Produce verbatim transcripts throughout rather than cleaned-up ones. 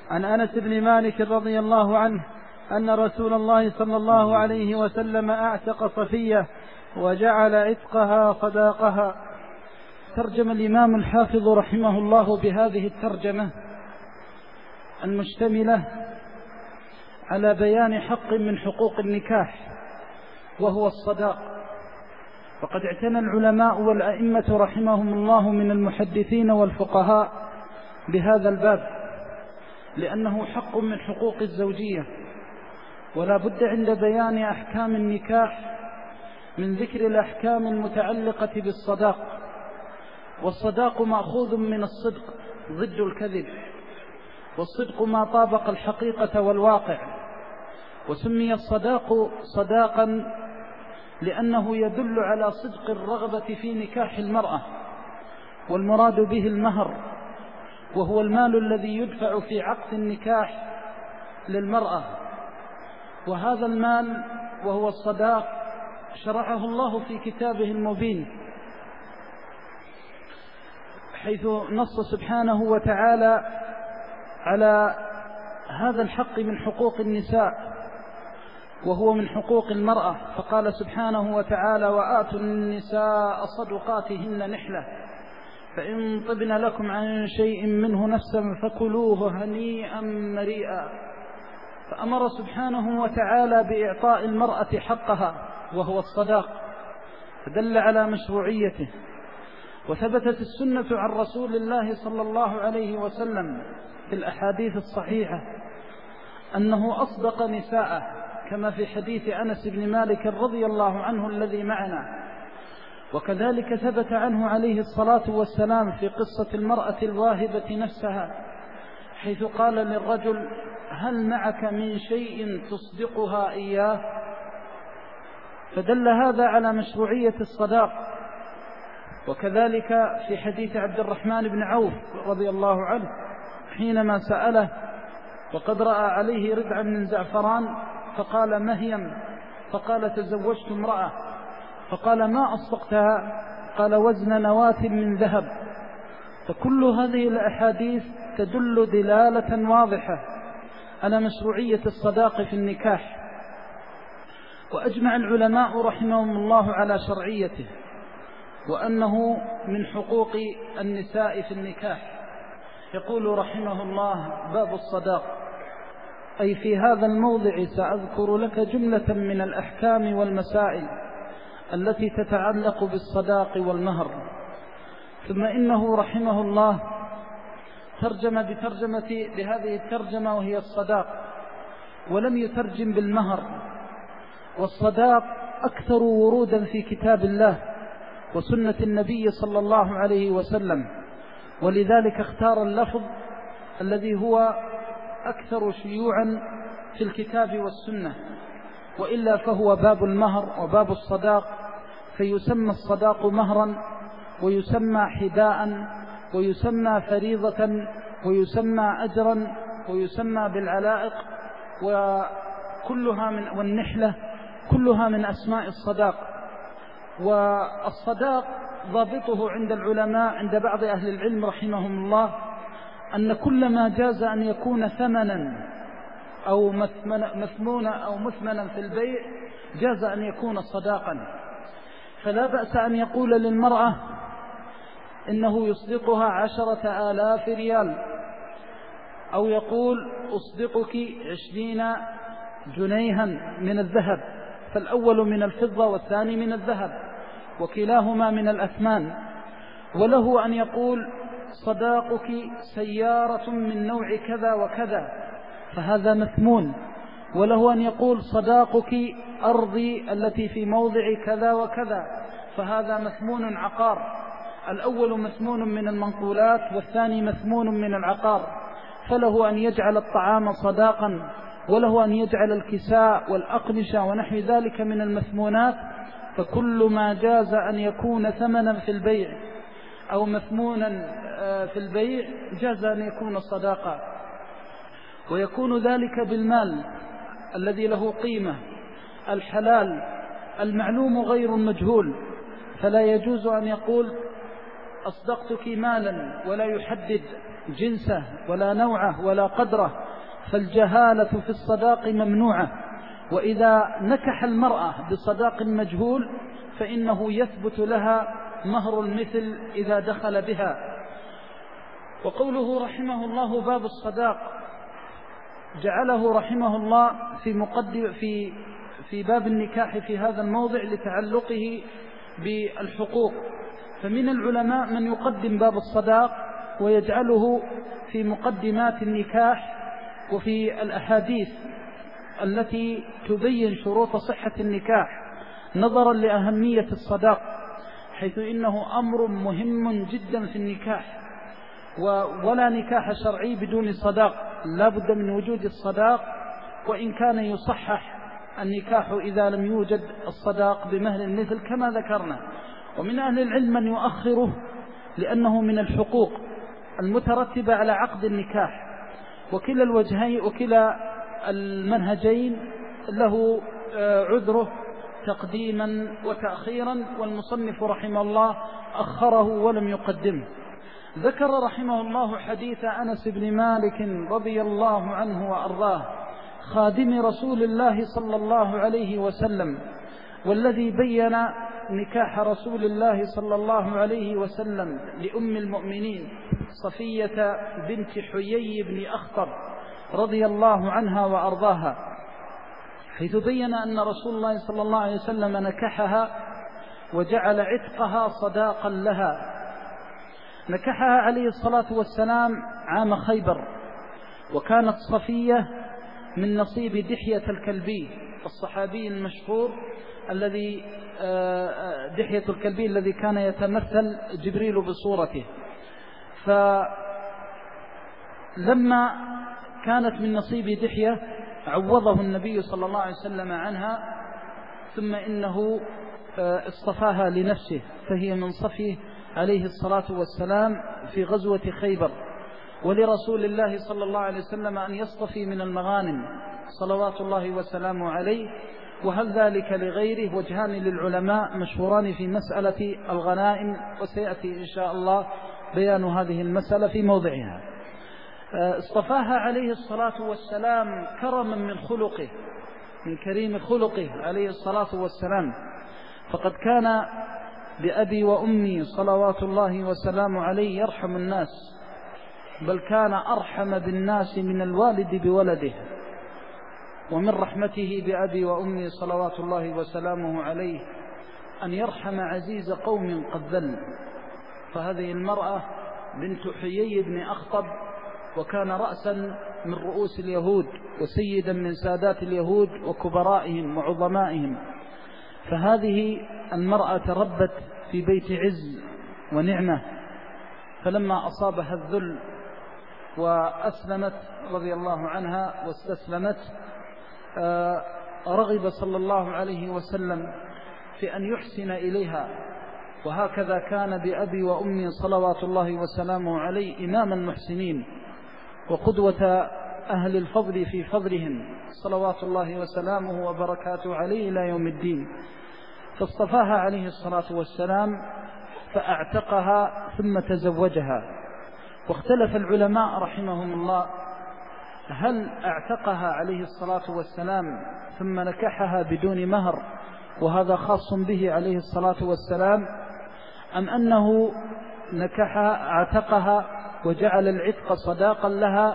عن أنس بن مالك رضي الله عنه أن رسول الله صلى الله عليه وسلم أعتق صفية وجعل عتقها صداقها. ترجم الإمام الحافظ رحمه الله بهذه الترجمة المشتملة على بيان حق من حقوق النكاح وهو الصداق. وقد اعتنى العلماء والأئمة رحمهم الله من المحدثين والفقهاء بهذا الباب، لأنه حق من حقوق الزوجية، ولا بد عند بيان أحكام النكاح من ذكر الأحكام المتعلقة بالصداق. والصداق مأخوذ من الصدق ضد الكذب، والصدق ما طابق الحقيقة والواقع. وسمي الصداق صداقا لأنه يدل على صدق الرغبة في نكاح المرأة، والمراد به المهر، وهو المال الذي يدفع في عقد النكاح للمرأة. وهذا المال وهو الصداق شرعه الله في كتابه المبين، حيث نص سبحانه وتعالى على هذا الحق من حقوق النساء، وهو من حقوق المرأة، فقال سبحانه وتعالى: وآتوا النساء صدقاتهن نحلة فإن طبن لكم عن شيء منه نفسا فكلوه هنيئا مريئا. فأمر سبحانه وتعالى بإعطاء المرأة حقها وهو الصداق، فدل على مشروعيته. وثبتت السنة عن رسول الله صلى الله عليه وسلم في الأحاديث الصحيحة أنه أصدق نساءه، كما في حديث أنس بن مالك رضي الله عنه الذي معنا. وكذلك ثبت عنه عليه الصلاة والسلام في قصة المرأة الواهبة نفسها، حيث قال للرجل: هل معك من شيء تصدقها إياه؟ فدل هذا على مشروعية الصداق. وكذلك في حديث عبد الرحمن بن عوف رضي الله عنه حينما سأله وقد رأى عليه ردعا من زعفران فقال: مهيم؟ فقال: تزوجت امرأة. فقال: ما أصدقتها؟ قال: وزن نواة من ذهب. فكل هذه الأحاديث تدل دلالة واضحة على مشروعية الصداق في النكاح. وأجمع العلماء رحمهم الله على شرعيته، وأنه من حقوق النساء في النكاح. يقول رحمه الله: باب الصداق. أي في هذا الموضع سأذكر لك جملة من الأحكام والمسائل التي تتعلق بالصداق والمهر. ثم إنه رحمه الله ترجم بترجمة بهذه الترجمة وهي الصداق، ولم يترجم بالمهر. والصداق أكثر ورودا في كتاب الله وسنة النبي صلى الله عليه وسلم، ولذلك اختار اللفظ الذي هو أكثر شيوعا في الكتاب والسنة. وإلا فهو باب المهر وباب الصداق، فيسمى الصداق مهرا، ويسمى حداء، ويسمى فريضة، ويسمى أجرا، ويسمى بالعلائق، وكلها من والنحلة كلها من أسماء الصداق. والصداق ضابطه عند العلماء عند بعض أهل العلم رحمهم الله أن كل ما جاز أن يكون ثمنا أو مثمونا أو مثمنا في البيع جاز أن يكون صداقا. فلا بأس أن يقول للمرأة إنه يصدقها عشرة آلاف ريال، أو يقول أصدقك عشرين جنيها من الذهب، فالأول من الفضة والثاني من الذهب، وكلاهما من الأثمان. وله أن يقول صداقك سيارة من نوع كذا وكذا، فهذا مثمون. وله أن يقول صداقك أرضي التي في موضع كذا وكذا، فهذا مثمون عقار. الأول مثمون من المنقولات والثاني مثمون من العقار. فله أن يجعل الطعام صداقا، وله أن يجعل الكساء والأقمشة ونحو ذلك من المثمونات. فكل ما جاز أن يكون ثمنا في البيع أو مثمونا في البيع جاز أن يكون صداقا. ويكون ذلك بالمال الذي له قيمة، الحلال المعلوم غير المجهول. فلا يجوز أن يقول أصدقتك مالا ولا يحدد جنسه ولا نوعه ولا قدره، فالجهالة في الصداق ممنوعة. وإذا نكح المرأة بصداق مجهول فإنه يثبت لها مهر المثل إذا دخل بها. وقوله رحمه الله باب الصداق جعله رحمه الله في مقدم في في باب النكاح في هذا الموضع لتعلقه بالحقوق. فمن العلماء من يقدم باب الصداق ويجعله في مقدمات النكاح وفي الأحاديث التي تبين شروط صحة النكاح نظرا لأهمية الصداق، حيث إنه أمر مهم جدا في النكاح، ولا نكاح شرعي بدون صداق، لا بد من وجود الصداق، وإن كان يصحح النكاح إذا لم يوجد الصداق بمهر المثل كما ذكرنا. ومن أهل العلم من يؤخره لأنه من الحقوق المترتبة على عقد النكاح، وكلا الوجهين وكلا المنهجين له عذره تقديما وتأخيرا، والمصنف رحمه الله أخره ولم يقدمه. ذكر رحمه الله حديث أنس بن مالك رضي الله عنه وأرضاه خادم رسول الله صلى الله عليه وسلم، والذي بين نكاح رسول الله صلى الله عليه وسلم لأم المؤمنين صفية بنت حيي بن أخطب رضي الله عنها وأرضاها، حيث بين أن رسول الله صلى الله عليه وسلم نكحها وجعل عتقها صداقا لها. نكحها عليه الصلاة والسلام عام خيبر، وكانت صفية من نصيب دحية الكلبي الصحابي المشهور الذي دحية الكلبي الذي كان يتمثل جبريل بصورته. فلما كانت من نصيب دحية عوضه النبي صلى الله عليه وسلم عنها، ثم إنه اصطفاها لنفسه، فهي من صفيه عليه الصلاة والسلام في غزوة خيبر. ولرسول الله صلى الله عليه وسلم أن يصطفي من المغانم صلوات الله وسلامه عليه. وهل ذلك لغيره؟ وجهان للعلماء مشهوران في مسألة الغنائم، وسيأتي إن شاء الله بيان هذه المسألة في موضعها. اصطفاها عليه الصلاة والسلام كرما من خلقه، من كريم خلقه عليه الصلاة والسلام، فقد كان بأبي وأمي صلوات الله وسلامه عليه يرحم الناس، بل كان أرحم بالناس من الوالد بولده. ومن رحمته بأبي وأمي صلوات الله وسلامه عليه أن يرحم عزيز قوم قد ذل. فهذه المرأة بنت حيي بن أخطب، وكان رأسا من رؤوس اليهود وسيدا من سادات اليهود وكبرائهم وعظمائهم. فهذه المرأة تربت في بيت عز ونعمة، فلما أصابها الذل وأسلمت رضي الله عنها واستسلمت، رغب صلى الله عليه وسلم في أن يحسن إليها. وهكذا كان بأبي وأمي صلوات الله وسلامه عليه إمام المحسنين وقدوة أهل الفضل في فضلهم صلوات الله وسلامه وبركاته عليه إلى يوم الدين. فاصطفاها عليه الصلاة والسلام فأعتقها ثم تزوجها. واختلف العلماء رحمهم الله هل اعتقها عليه الصلاة والسلام ثم نكحها بدون مهر وهذا خاص به عليه الصلاة والسلام، أم أنه نكحها اعتقها وجعل العتق صداقا لها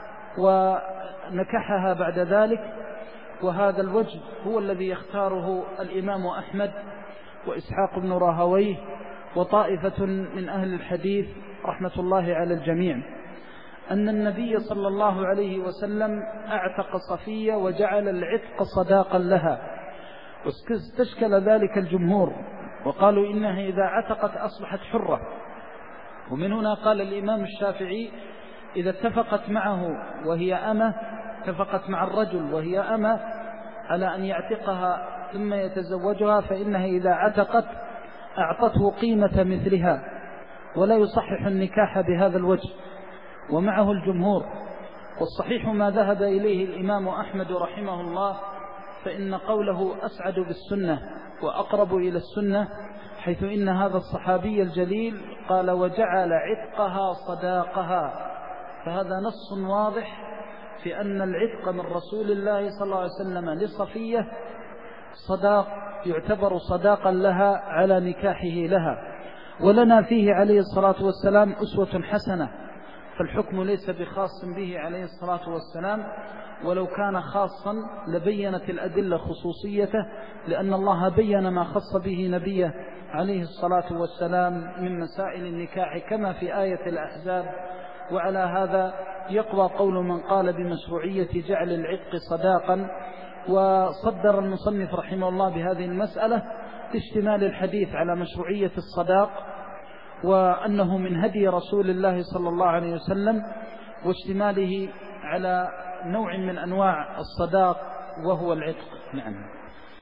ونكحها بعد ذلك. وهذا الوجه هو الذي يختاره الإمام أحمد وإسحاق بن راهويه وطائفة من أهل الحديث رحمة الله على الجميع، أن النبي صلى الله عليه وسلم اعتق صفية وجعل العتق صداقا لها. واستشكل ذلك الجمهور وقالوا إنها إذا عتقت أصبحت حرة. ومن هنا قال الإمام الشافعي إذا اتفقت معه وهي أمة، اتفقت مع الرجل وهي أمة على أن يعتقها ثم يتزوجها، فإنها إذا عتقت أعطته قيمة مثلها، ولا يصحح النكاح بهذا الوجه. ومعه الجمهور، والصحيح ما ذهب إليه الإمام أحمد رحمه الله، فإن قوله أسعد بالسنة وأقرب إلى السنة، حيث إن هذا الصحابي الجليل قال وجعل عتقها صداقها، فهذا نص واضح في أن العتق من رسول الله صلى الله عليه وسلم لصفية صداق، يعتبر صداقا لها على نكاحه لها. ولنا فيه عليه الصلاة والسلام أسوة حسنة، فالحكم ليس بخاص به عليه الصلاة والسلام، ولو كان خاصا لبينت الأدلة خصوصيته، لأن الله بين ما خص به نبيه عليه الصلاة والسلام من مسائل النكاح كما في آية الأحزاب. وعلى هذا يقوى قول من قال بمشروعية جعل العتق صداقا. وصدر المصنف رحمه الله بهذه المسألة اشتمال الحديث على مشروعية الصداق، وأنه من هدي رسول الله صلى الله عليه وسلم، واشتماله على نوع من أنواع الصداق وهو العتق. نعم.